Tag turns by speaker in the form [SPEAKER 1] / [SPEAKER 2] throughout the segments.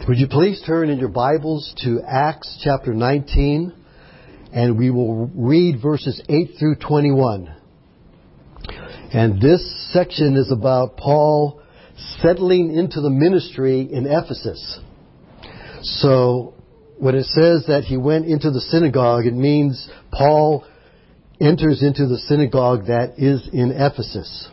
[SPEAKER 1] Would you please turn in your Bibles to Acts chapter 19, and we will read verses 8 through 21. And this section is about Paul settling into the ministry in Ephesus. So when it says that he went into the synagogue, it means Paul enters into the synagogue that is in Ephesus.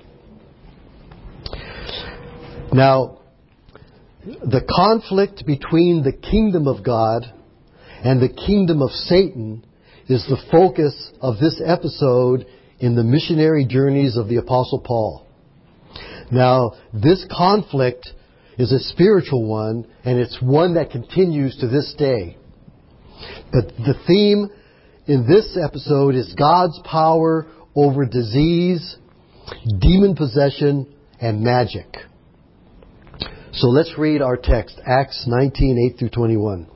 [SPEAKER 1] Now, the conflict between the kingdom of God and the kingdom of Satan is the focus of this episode in the missionary journeys of the Apostle Paul. Now, this conflict is a spiritual one, and it's one that continues to this day. But the theme in this episode is God's power over disease, demon possession, and magic. So let's read our text, Acts 19, 8 through 21.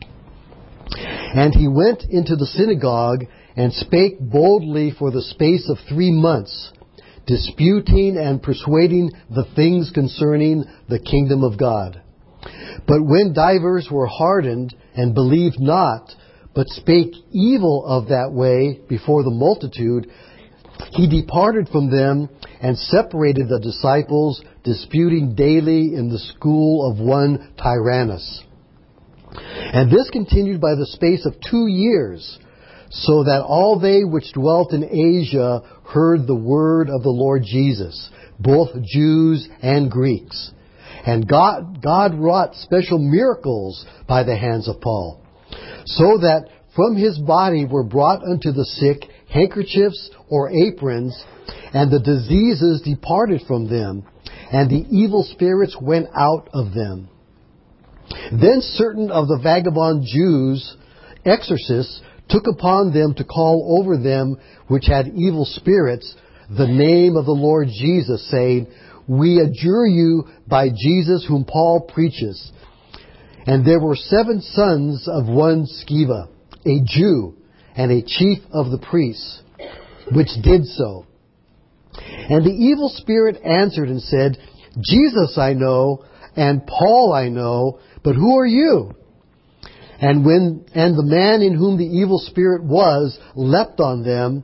[SPEAKER 1] And he went into the synagogue and spake boldly for the space of 3 months, disputing and persuading the things concerning the kingdom of God. But when divers were hardened and believed not, but spake evil of that way before the multitude, he departed from them and separated the disciples, disputing daily in the school of one Tyrannus. And this continued by the space of 2 years, so that all they which dwelt in Asia heard the word of the Lord Jesus, both Jews and Greeks. And God wrought special miracles by the hands of Paul, so that from his body were brought unto the sick handkerchiefs or aprons, and the diseases departed from them, and the evil spirits went out of them. Then certain of the vagabond Jews, exorcists, took upon them to call over them which had evil spirits the name of the Lord Jesus, saying, We adjure you by Jesus whom Paul preaches. And there were 7 sons of one Sceva, a Jew, and a chief of the priests, which did so. And the evil spirit answered and said, Jesus I know, and Paul I know, but who are you? And the man in whom the evil spirit was leaped on them,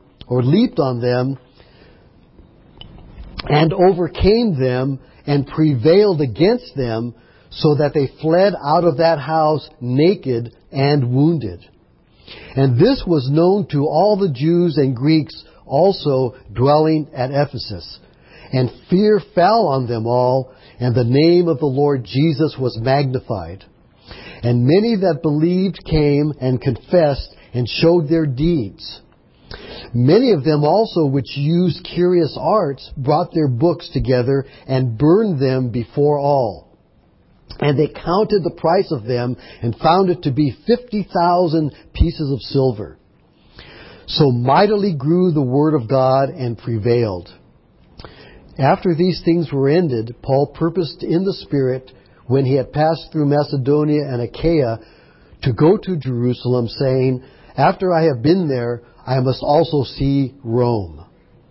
[SPEAKER 1] and overcame them, and prevailed against them, so that they fled out of that house naked and wounded. And this was known to all the Jews and Greeks also dwelling at Ephesus. And fear fell on them all, and the name of the Lord Jesus was magnified. And many that believed came and confessed and showed their deeds. Many of them also which used curious arts brought their books together and burned them before all. And they counted the price of them and found it to be 50,000 pieces of silver. So mightily grew the word of God and prevailed. After these things were ended, Paul purposed in the Spirit, when he had passed through Macedonia and Achaia, to go to Jerusalem, saying, After I have been there, I must also see Rome.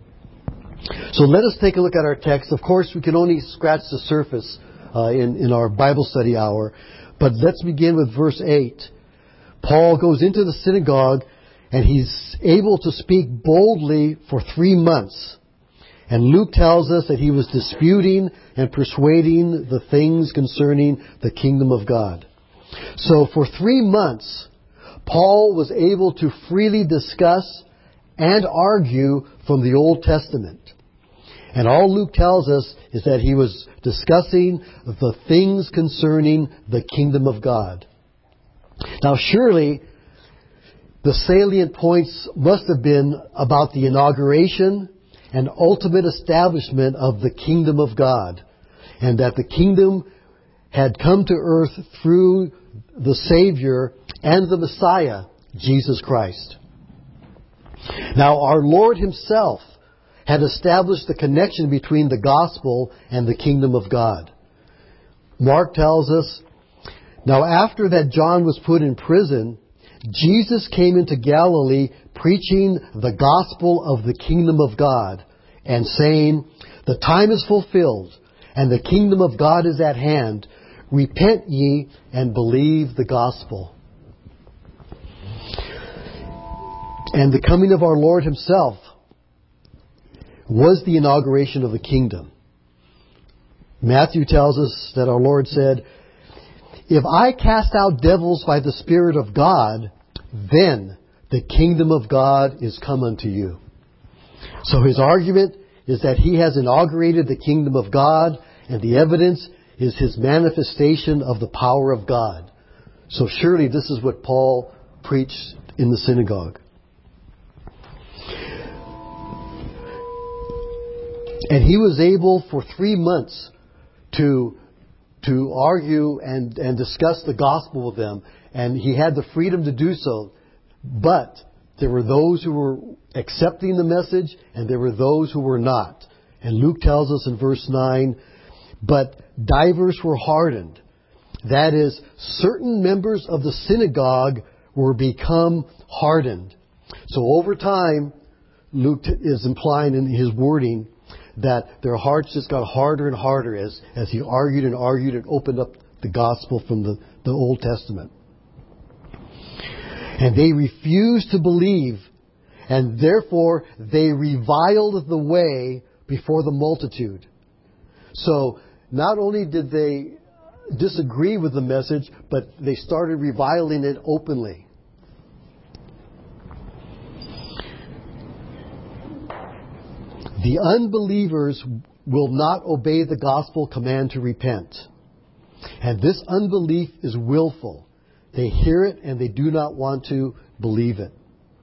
[SPEAKER 1] So let us take a look at our text. Of course, we can only scratch the surface in our Bible study hour. But let's begin with verse 8. Paul goes into the synagogue, and he's able to speak boldly for 3 months. And Luke tells us that he was disputing and persuading the things concerning the kingdom of God. So for 3 months, Paul was able to freely discuss and argue from the Old Testament. And all Luke tells us is that he was discussing the things concerning the kingdom of God. Now surely, the salient points must have been about the inauguration and ultimate establishment of the kingdom of God, and that the kingdom had come to earth through the Savior and the Messiah, Jesus Christ. Now, our Lord Himself had established the connection between the gospel and the kingdom of God. Mark tells us, Now after that John was put in prison, Jesus came into Galilee preaching the gospel of the kingdom of God and saying, The time is fulfilled and the kingdom of God is at hand. Repent ye and believe the gospel. And the coming of our Lord Himself was the inauguration of the kingdom. Matthew tells us that our Lord said, "If I cast out devils by the Spirit of God, then the kingdom of God is come unto you." So His argument is that He has inaugurated the kingdom of God, and the evidence is His manifestation of the power of God. So surely this is what Paul preached in the synagogue. And he was able for 3 months to argue and discuss the gospel with them. And he had the freedom to do so. But there were those who were accepting the message, and there were those who were not. And Luke tells us in verse 9, "But divers were hardened." That is, certain members of the synagogue were become hardened. So over time, Luke is implying in his wording that their hearts just got harder and harder as he argued and opened up the gospel from the Old Testament. And they refused to believe, and therefore they reviled the way before the multitude. So not only did they disagree with the message, but they started reviling it openly. The unbelievers will not obey the gospel command to repent. And this unbelief is willful. They hear it and they do not want to believe it.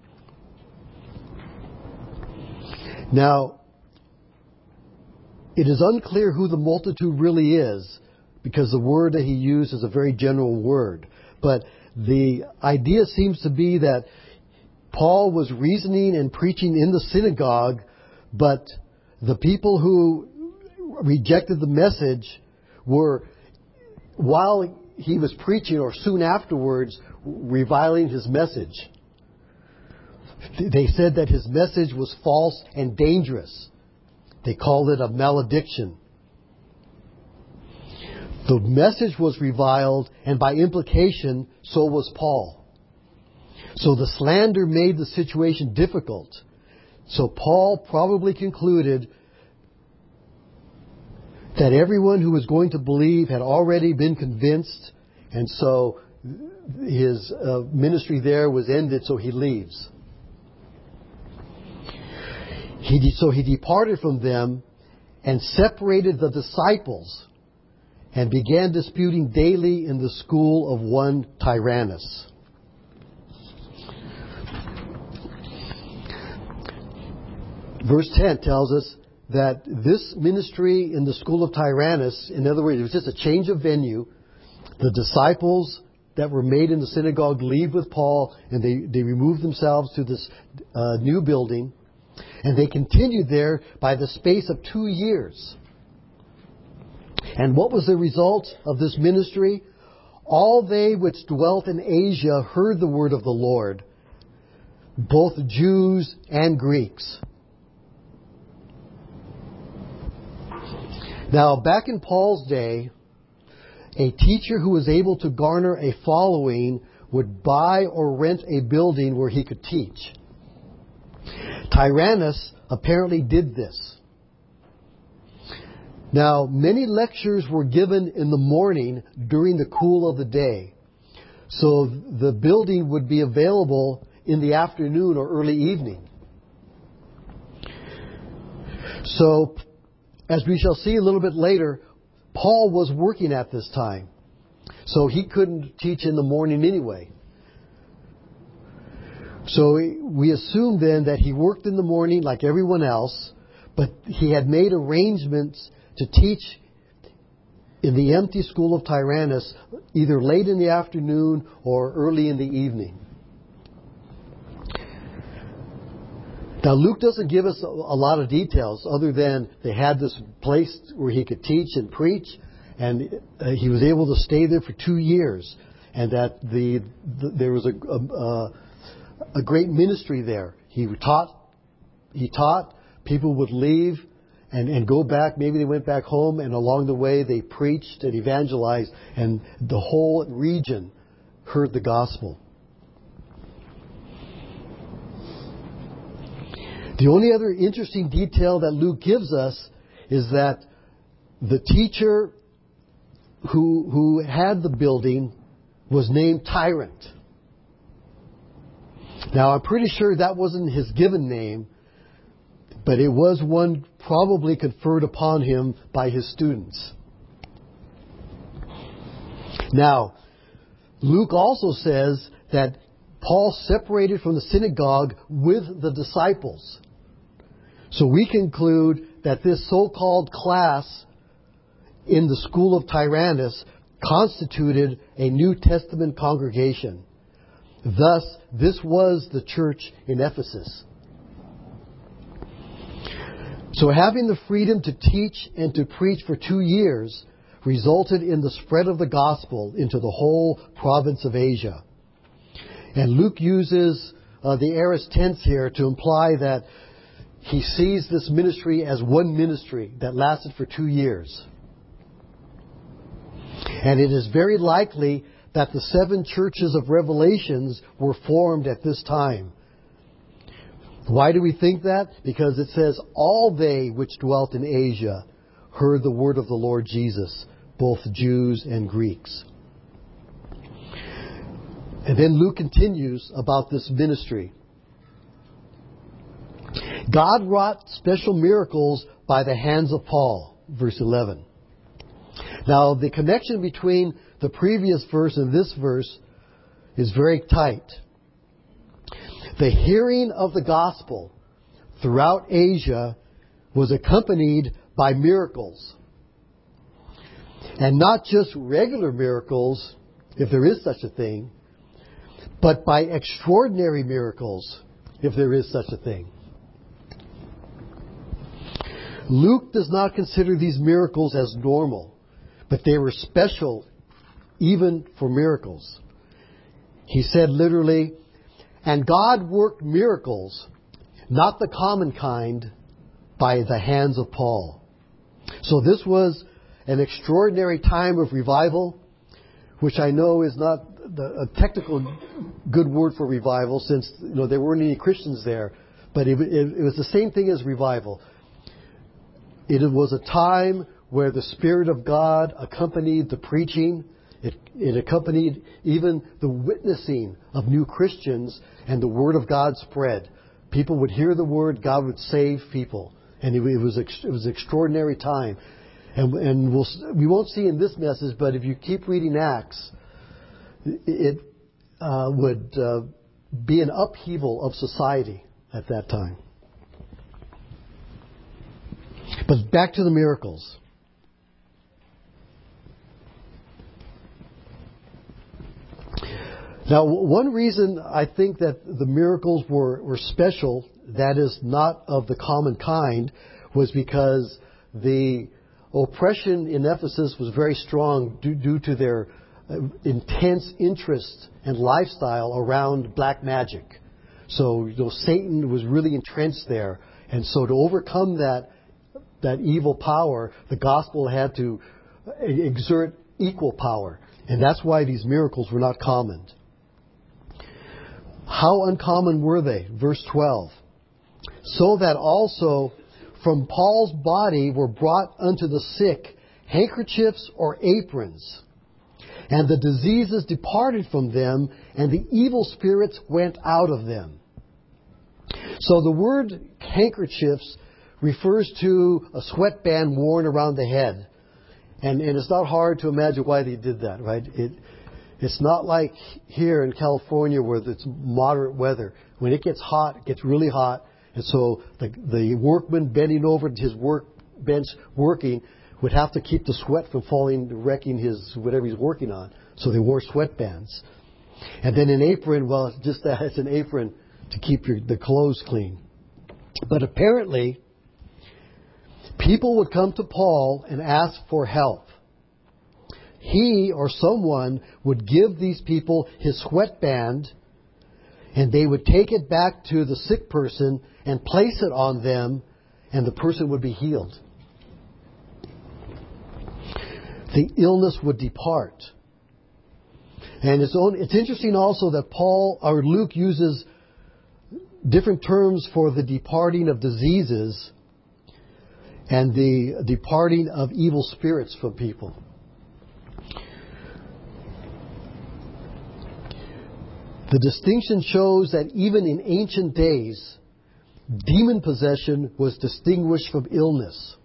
[SPEAKER 1] Now, it is unclear who the multitude really is, because the word that he used is a very general word. But the idea seems to be that Paul was reasoning and preaching in the synagogue, but the people who rejected the message were, while he was preaching or soon afterwards, reviling his message. They said that his message was false and dangerous. They called it a malediction. The message was reviled, and by implication, so was Paul. So the slander made the situation difficult. So Paul probably concluded that everyone who was going to believe had already been convinced, and so his ministry there was ended, so he leaves. So he departed from them and separated the disciples and began disputing daily in the school of one Tyrannus. Verse 10 tells us that this ministry in the school of Tyrannus, in other words, it was just a change of venue. The disciples that were made in the synagogue leave with Paul, and they remove themselves to this new building. And they continued there by the space of 2 years. And what was the result of this ministry? All they which dwelt in Asia heard the word of the Lord, both Jews and Greeks. Now, back in Paul's day, a teacher who was able to garner a following would buy or rent a building where he could teach. Tyrannus apparently did this. Now, many lectures were given in the morning during the cool of the day. So the building would be available in the afternoon or early evening. So, as we shall see a little bit later, Paul was working at this time. So he couldn't teach in the morning anyway. So we assume then that he worked in the morning like everyone else, but he had made arrangements to teach in the empty school of Tyrannus either late in the afternoon or early in the evening. Now, Luke doesn't give us a lot of details other than they had this place where he could teach and preach, and he was able to stay there for 2 years, and that there was a great ministry there. He taught, people would leave, and go back. Maybe they went back home, and along the way they preached and evangelized, and the whole region heard the gospel. The only other interesting detail that Luke gives us is that the teacher who had the building was named Tyrant. Now, I'm pretty sure that wasn't his given name, but it was one probably conferred upon him by his students. Now, Luke also says that Paul separated from the synagogue with the disciples. So we conclude that this so-called class in the school of Tyrannus constituted a New Testament congregation. Thus, this was the church in Ephesus. So having the freedom to teach and to preach for 2 years resulted in the spread of the gospel into the whole province of Asia. And Luke uses the aorist tense here to imply that he sees this ministry as one ministry that lasted for 2 years. And it is very likely that the 7 churches of Revelations were formed at this time. Why do we think that? Because it says, all they which dwelt in Asia heard the word of the Lord Jesus, both Jews and Greeks. And then Luke continues about this ministry. God wrought special miracles by the hands of Paul, verse 11. Now, the connection between the previous verse and this verse is very tight. The hearing of the gospel throughout Asia was accompanied by miracles. And not just regular miracles, if there is such a thing, but by extraordinary miracles, if there is such a thing. Luke does not consider these miracles as normal, but they were special even for miracles. He said literally, and God worked miracles, not the common kind, by the hands of Paul. So this was an extraordinary time of revival, which I know is not a technical good word for revival, since there weren't any Christians there. But it was the same thing as revival. It was a time where the Spirit of God accompanied the preaching. It accompanied even the witnessing of new Christians, and the Word of God spread. People would hear the Word, God would save people. And it was an extraordinary time. And we won't see in this message, but if you keep reading Acts, it would be an upheaval of society at that time. But back to the miracles. Now, one reason I think that the miracles were special, that is not of the common kind, was because the oppression in Ephesus was very strong due to their intense interest and lifestyle around black magic. So, Satan was really entrenched there. And so to overcome that evil power, the gospel had to exert equal power. And that's why these miracles were not common. How uncommon were they? Verse 12. So that also from Paul's body were brought unto the sick handkerchiefs or aprons, and the diseases departed from them, and the evil spirits went out of them. So the word handkerchiefs refers to a sweatband worn around the head. And it's not hard to imagine why they did that, right? It's not like here in California where it's moderate weather. When it gets hot, it gets really hot. And so the workman bending over to his workbench working would have to keep the sweat from falling, wrecking his whatever he's working on. So they wore sweatbands. And then an apron, well, it's just that, it's an apron to keep the clothes clean. But apparently, people would come to Paul and ask for help. He or someone would give these people his sweatband, and they would take it back to the sick person and place it on them, and the person would be healed. The illness would depart. And it's interesting also that Luke uses different terms for the departing of diseases and the departing of evil spirits from people. The distinction shows that even in ancient days, demon possession was distinguished from illness.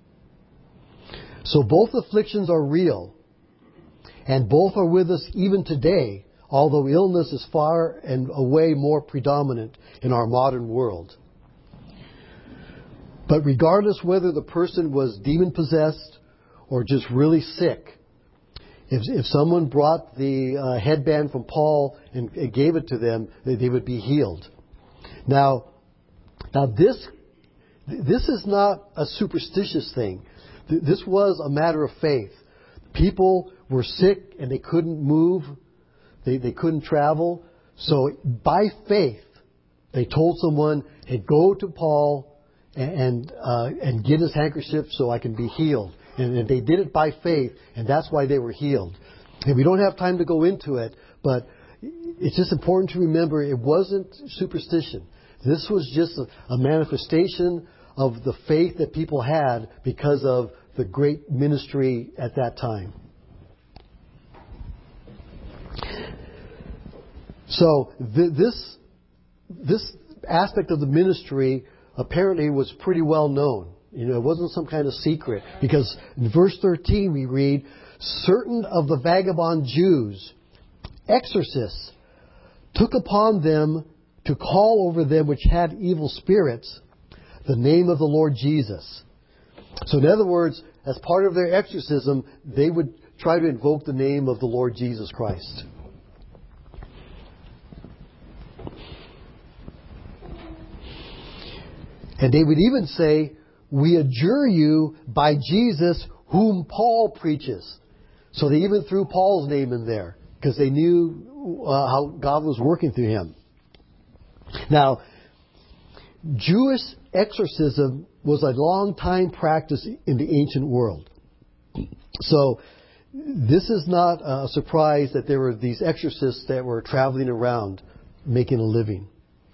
[SPEAKER 1] So both afflictions are real, and both are with us even today, although illness is far and away more predominant in our modern world. But regardless whether the person was demon-possessed or just really sick, if someone brought the headband from Paul and gave it to them, they would be healed. Now this is not a superstitious thing. This was a matter of faith. People were sick and they couldn't move. They couldn't travel. So by faith, they told someone, hey, go to Paul and get his handkerchief so I can be healed. And they did it by faith, and that's why they were healed. And we don't have time to go into it, but it's just important to remember it wasn't superstition. This was just a manifestation of the faith that people had because of the great ministry at that time. So this aspect of the ministry apparently was pretty well known. It wasn't some kind of secret. Because in verse 13 we read, certain of the vagabond Jews, exorcists, took upon them to call over them which had evil spirits the name of the Lord Jesus. So in other words, as part of their exorcism, they would try to invoke the name of the Lord Jesus Christ. And they would even say, we adjure you by Jesus whom Paul preaches. So they even threw Paul's name in there because they knew how God was working through him. Now, Jewish exorcism was a long time practice in the ancient world. So this is not a surprise that there were these exorcists that were traveling around making a living.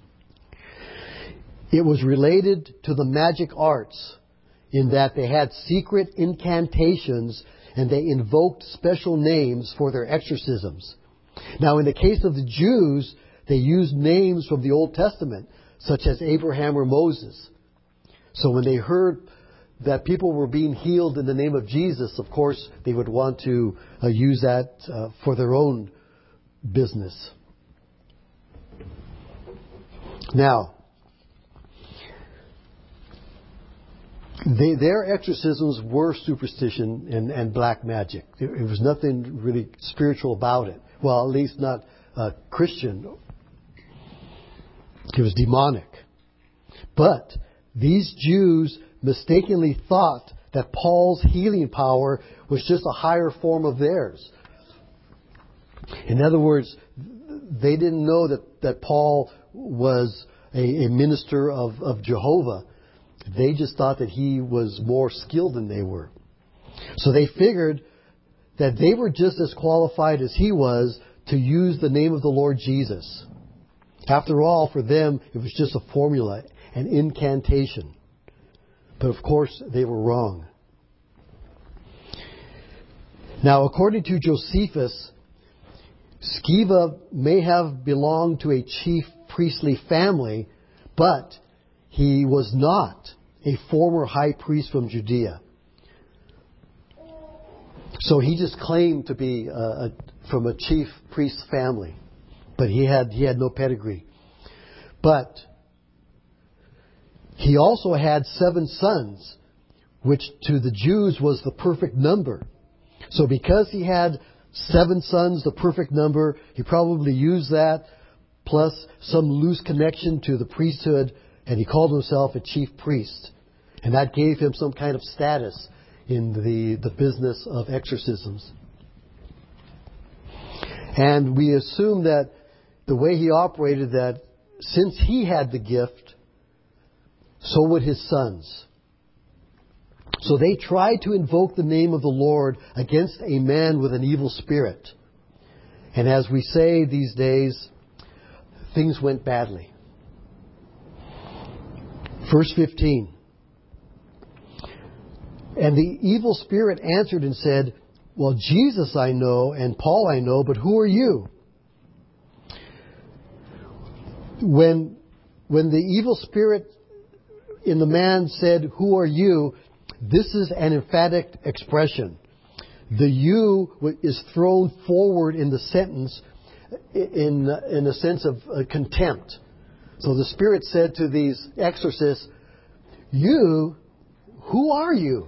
[SPEAKER 1] It was related to the magic arts in that they had secret incantations and they invoked special names for their exorcisms. Now, in the case of the Jews, they used names from the Old Testament, such as Abraham or Moses. So when they heard that people were being healed in the name of Jesus, of course, they would want to use that for their own business. Now, their exorcisms were superstition and black magic. It was nothing really spiritual about it. Well, at least not Christian. It was demonic. But these Jews mistakenly thought that Paul's healing power was just a higher form of theirs. In other words, they didn't know that Paul was a minister of Jehovah. They just thought that he was more skilled than they were. So they figured that they were just as qualified as he was to use the name of the Lord Jesus. After all, for them, it was just a formula, an incantation. But of course, they were wrong. Now, according to Josephus, Sceva may have belonged to a chief priestly family, but he was not a former high priest from Judea. So he just claimed to be from a chief priest family. But he had no pedigree. But he also had 7 sons, which to the Jews was the perfect number. So because he had 7 sons, the perfect number, he probably used that, plus some loose connection to the priesthood, and he called himself a chief priest. And that gave him some kind of status in the business of exorcisms. And we assume that the way he operated, that since he had the gift, so would his sons. So they tried to invoke the name of the Lord against a man with an evil spirit. And as we say these days, things went badly. Verse 15. And the evil spirit answered and said, well, Jesus I know, and Paul I know, but who are you? When the evil spirit in the man said, who are you? This is an emphatic expression. The you is thrown forward in the sentence in a sense of contempt. So the spirit said to these exorcists, you, who are you?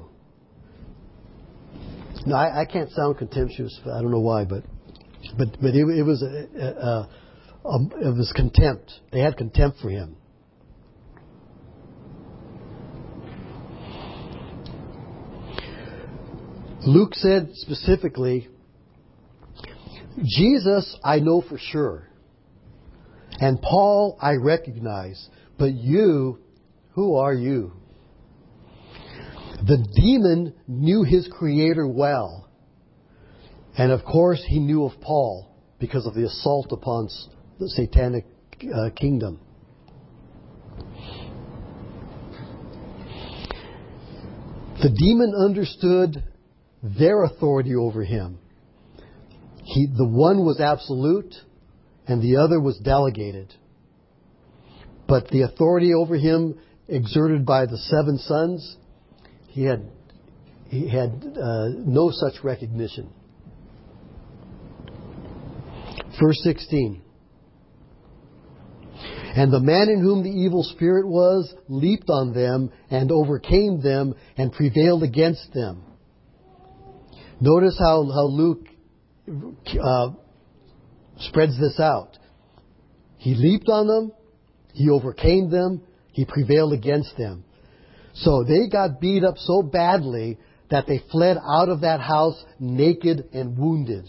[SPEAKER 1] Now, I can't sound contemptuous. I don't know why, but it was contempt. They had contempt for him. Luke said specifically, Jesus I know for sure, and Paul I recognize, but you, who are you? The demon knew his creator well. And of course he knew of Paul because of the assault upon the satanic kingdom. The demon understood their authority over him. The one was absolute and the other was delegated. But the authority over him exerted by the 7 sons, he had no such recognition. Verse 16. And the man in whom the evil spirit was leaped on them and overcame them and prevailed against them. Notice how Luke spreads this out. He leaped on them, he overcame them, he prevailed against them. So they got beat up so badly that they fled out of that house naked and wounded.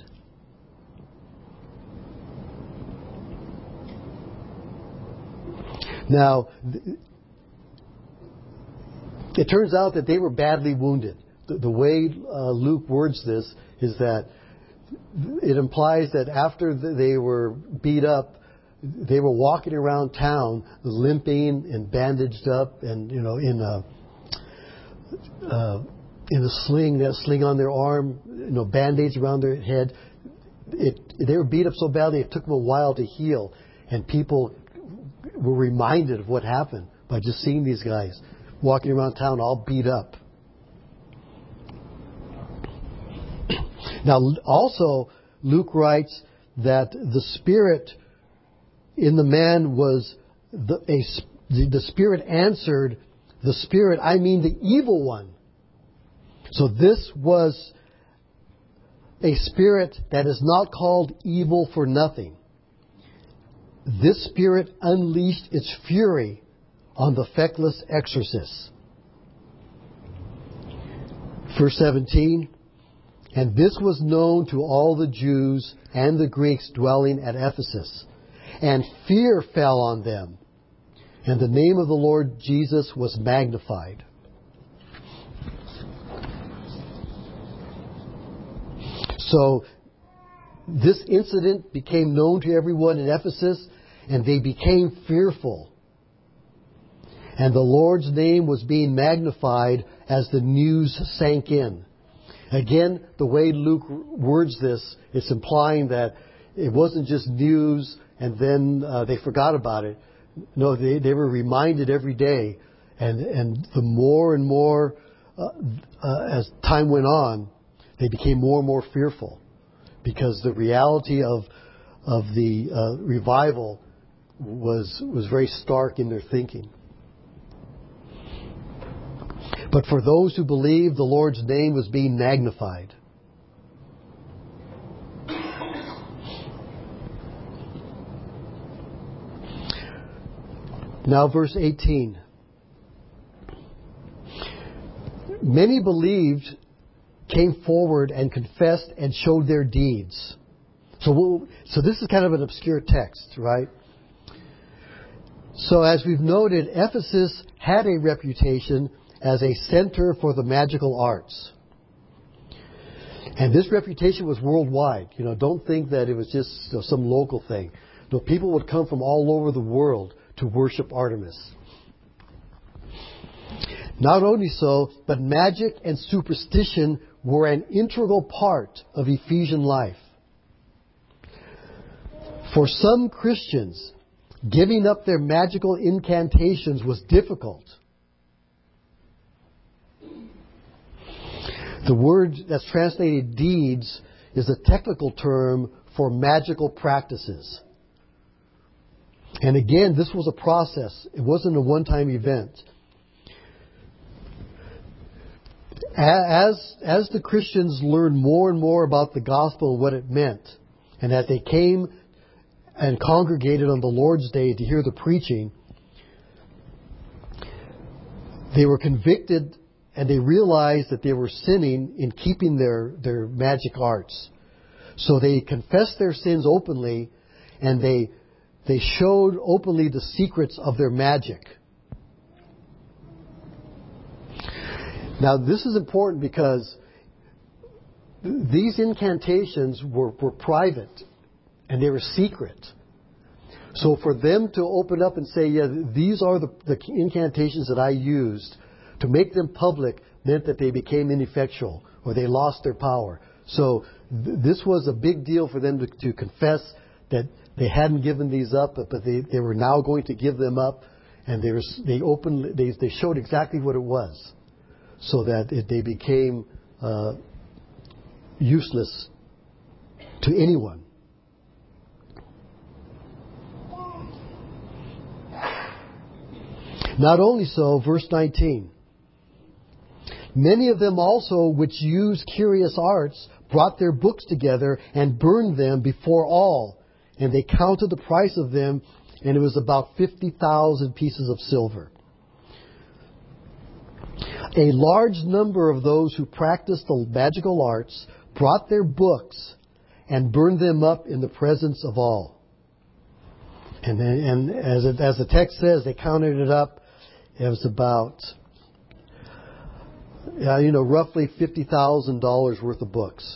[SPEAKER 1] Now, it turns out that they were badly wounded. The way Luke words this is that it implies that after they were beat up, they were walking around town limping and bandaged up and, in a sling, that sling on their arm, band-aids around their head. They were beat up so badly it took them a while to heal. And people were reminded of what happened by just seeing these guys walking around town all beat up. Now, also, Luke writes that the spirit in the man was the spirit answered the spirit, I mean the evil one. So this was a spirit that is not called evil for nothing. This spirit unleashed its fury on the feckless exorcists. Verse 17. And this was known to all the Jews and the Greeks dwelling at Ephesus. And fear fell on them. And the name of the Lord Jesus was magnified. So this incident became known to everyone in Ephesus, and they became fearful. And the Lord's name was being magnified as the news sank in. Again, the way Luke words this, it's implying that it wasn't just news and then they forgot about it. No, they were reminded every day. And the more and more, as time went on, they became more and more fearful. Because the reality of the revival was very stark in their thinking. But for those who believed, the Lord's name was being magnified. Now verse 18. Many believed, came forward and confessed and showed their deeds. So this is kind of an obscure text, right? So as we've noted, Ephesus had a reputation as a center for the magical arts. And this reputation was worldwide. Don't think that it was just some local thing. No, people would come from all over the world to worship Artemis. Not only so, but magic and superstition were an integral part of Ephesian life. For some Christians, giving up their magical incantations was difficult. The word that's translated deeds is a technical term for magical practices. And again, this was a process. It wasn't a one-time event. As the Christians learned more and more about the gospel and what it meant, and as they came and congregated on the Lord's Day to hear the preaching, they were convicted and they realized that they were sinning in keeping their magic arts. So they confessed their sins openly, and they showed openly the secrets of their magic. Now, this is important because these incantations were private and they were secret. So for them to open up and say, yeah, these are the incantations that I used, to make them public meant that they became ineffectual or they lost their power. So this was a big deal for them to confess that they hadn't given these up, but they were now going to give them up, and they showed exactly what it was, so that they became useless to anyone. Not only so, verse 19. Many of them also, which used curious arts, brought their books together and burned them before all. And they counted the price of them, and it was about 50,000 pieces of silver. A large number of those who practiced the magical arts brought their books and burned them up in the presence of all. And as the text says, they counted it up. It was about, roughly $50,000 worth of books.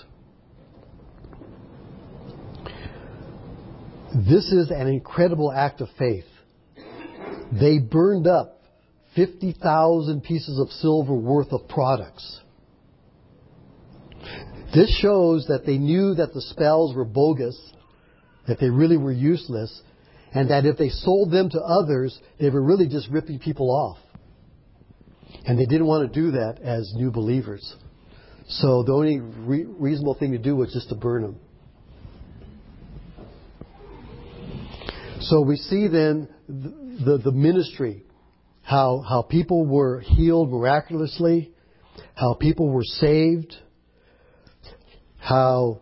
[SPEAKER 1] This is an incredible act of faith. They burned up 50,000 pieces of silver worth of products. This shows that they knew that the spells were bogus, that they really were useless, and that if they sold them to others, they were really just ripping people off. And they didn't want to do that as new believers. So the only reasonable thing to do was just to burn them. So we see then the ministry, how people were healed miraculously, how people were saved, how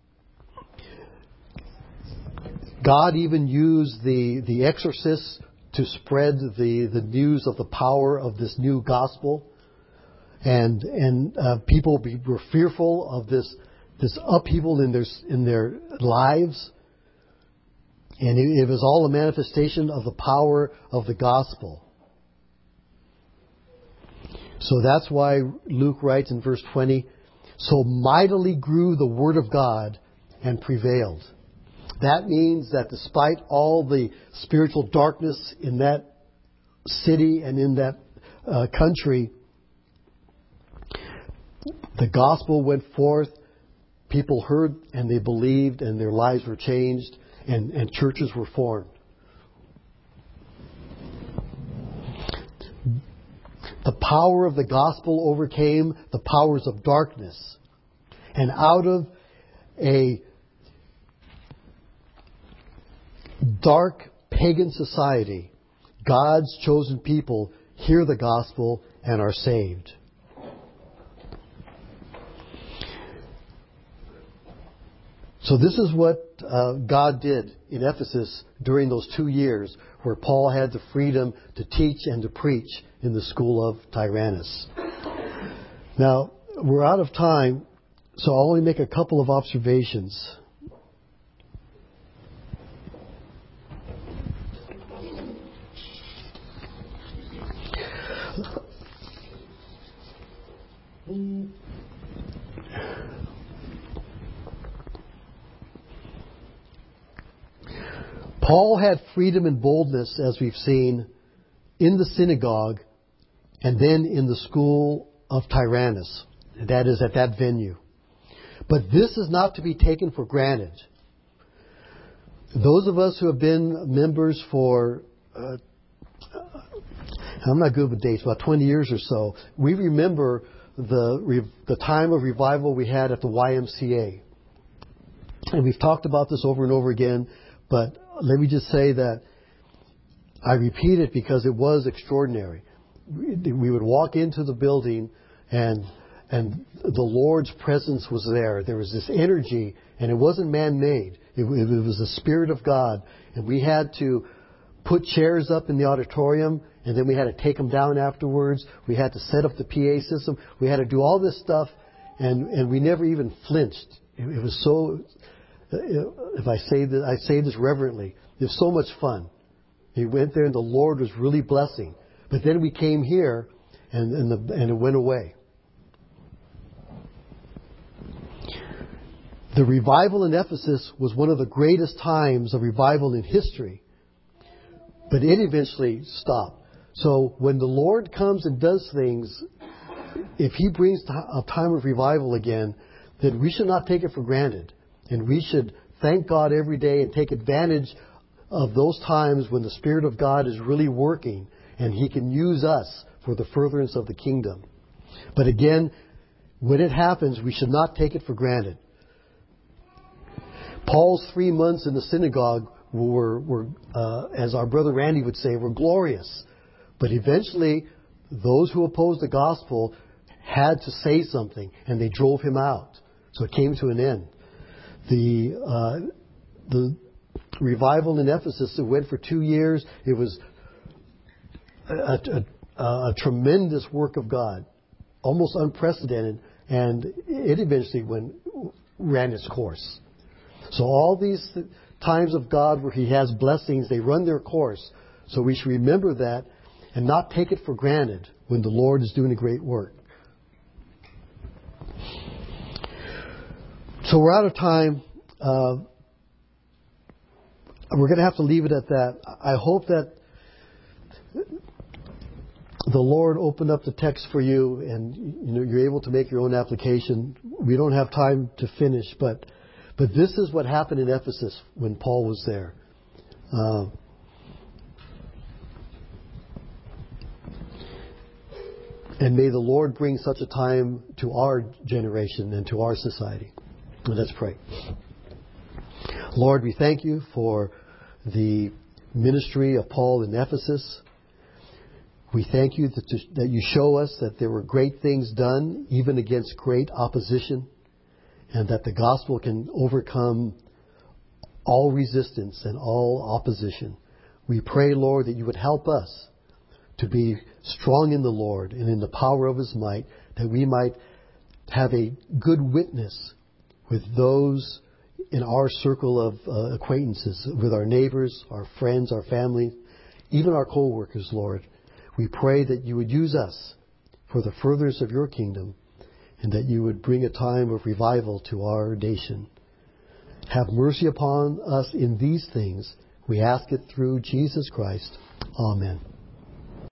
[SPEAKER 1] God even used the exorcists to spread the news of the power of this new gospel, and people were fearful of this upheaval in their lives, and it was all a manifestation of the power of the gospel. So that's why Luke writes in verse 20, "So mightily grew the word of God and prevailed." That means that despite all the spiritual darkness in that city and in that country, the gospel went forth, people heard and they believed, and their lives were changed, and churches were formed. The power of the gospel overcame the powers of darkness. And out of a dark pagan society, God's chosen people hear the gospel and are saved. So this is what God did in Ephesus during those 2 years where Paul had the freedom to teach and to preach in the school of Tyrannus. Now, we're out of time, so I'll only make a couple of observations. Paul had freedom and boldness, as we've seen, in the synagogue and then in the school of Tyrannus. That is at that venue. But this is not to be taken for granted. Those of us who have been members for, I'm not good with dates, about 20 years or so, we remember the time of revival we had at the YMCA. And we've talked about this over and over again, but let me just say that I repeat it because it was extraordinary. We would walk into the building and the Lord's presence was there. There was this energy, and it wasn't man-made. It was the Spirit of God. And we had to put chairs up in the auditorium, and then we had to take them down afterwards. We had to set up the PA system. We had to do all this stuff, and we never even flinched. It was so, if I say this reverently, it was so much fun. We went there, and the Lord was really blessing. But then we came here, and it went away. The revival in Ephesus was one of the greatest times of revival in history. But it eventually stopped. So when the Lord comes and does things, if He brings a time of revival again, then we should not take it for granted. And we should thank God every day and take advantage of those times when the Spirit of God is really working and He can use us for the furtherance of the kingdom. But again, when it happens, we should not take it for granted. Paul's 3 months in the synagogue were as our brother Randy would say, were glorious. But eventually, those who opposed the gospel had to say something, and they drove him out. So it came to an end. The revival in Ephesus, it went for 2 years. It was a tremendous work of God, almost unprecedented, and it eventually ran its course. So all these times of God where He has blessings, they run their course. So we should remember that and not take it for granted when the Lord is doing a great work. So we're out of time. We're going to have to leave it at that. I hope that the Lord opened up the text for you and you're able to make your own application. We don't have time to finish, but this is what happened in Ephesus when Paul was there. And may the Lord bring such a time to our generation and to our society. Let's pray. Lord, we thank You for the ministry of Paul in Ephesus. We thank You that You show us that there were great things done, even against great opposition, and that the gospel can overcome all resistance and all opposition. We pray, Lord, that You would help us to be strong in the Lord and in the power of His might, that we might have a good witness with those in our circle of acquaintances, with our neighbors, our friends, our family, even our co-workers, Lord. We pray that You would use us for the furtherance of Your kingdom, and that You would bring a time of revival to our nation. Have mercy upon us in these things. We ask it through Jesus Christ. Amen.